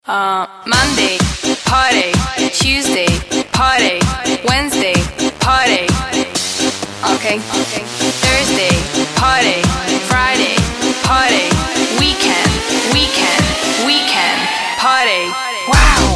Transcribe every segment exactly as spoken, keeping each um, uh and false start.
Uh, Monday, party. Tuesday, party. Wednesday, party. Okay. Okay. Thursday, party. Friday, party. Weekend, weekend, weekend, party. Wow.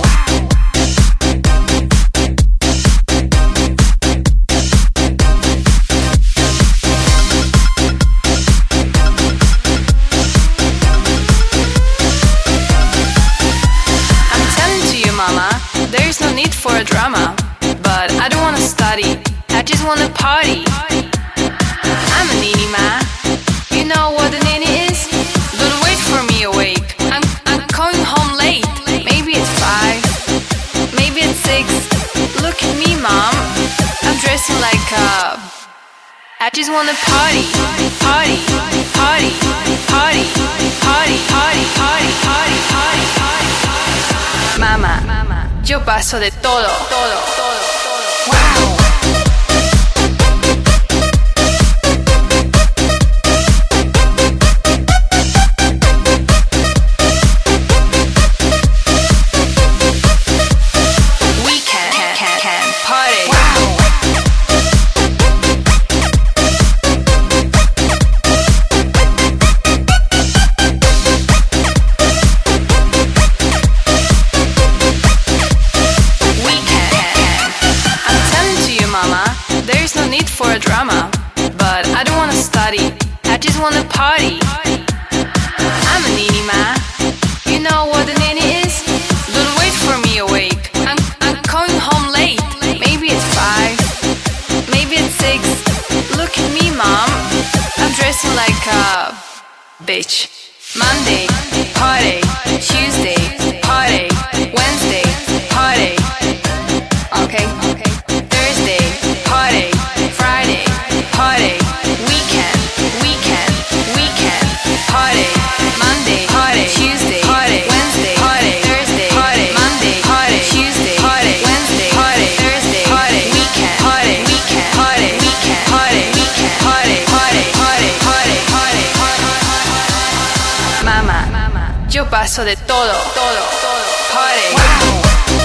Mama, there's no need for a drama. But I don't wanna study, I just wanna party. I'm a nini ma. You know what a nini is? Don't wait for me awake. I'm I'm going home late. Maybe it's five, maybe it's six. Look at me, mom. I'm dressing like a. I just wanna party, party, party, party, party, party, party, party, party, party. Mamá, yo paso de todo, todo, todo, todo. Wow. We can, can, can, can party. Wow. There's no need for a drama, but I don't wanna study, I just wanna party. I'm a nini ma. You know what a nini is? Don't wait for me awake. I'm I'm going home late. Maybe it's five, maybe it's six. Look at me, mom. I'm dressing like a bitch. Monday, party. Tuesday, party. Wednesday, party. Okay, okay. Thursday, party. Friday, party. Weekend, weekend, weekend, party. Monday, party. Tuesday, party. Wednesday, party. Thursday, party. Monday, party. Tuesday, party. Wednesday, party. Thursday, party. Weekend, party. Weekend, party. Weekend, party. Weekend, party. Party, party, party, party, party. Mamá, yo paso de todo, todo, todo. Party. Wow.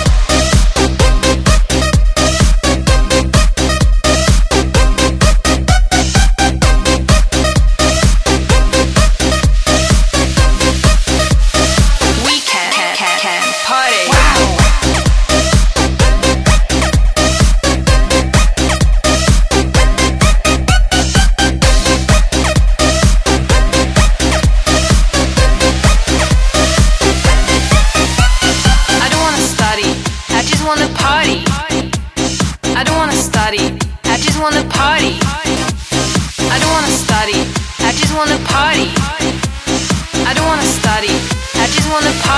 I wanna party. I don't wanna study, I just wanna party. I don't wanna study, I just wanna party. I don't wanna study, I just wanna party.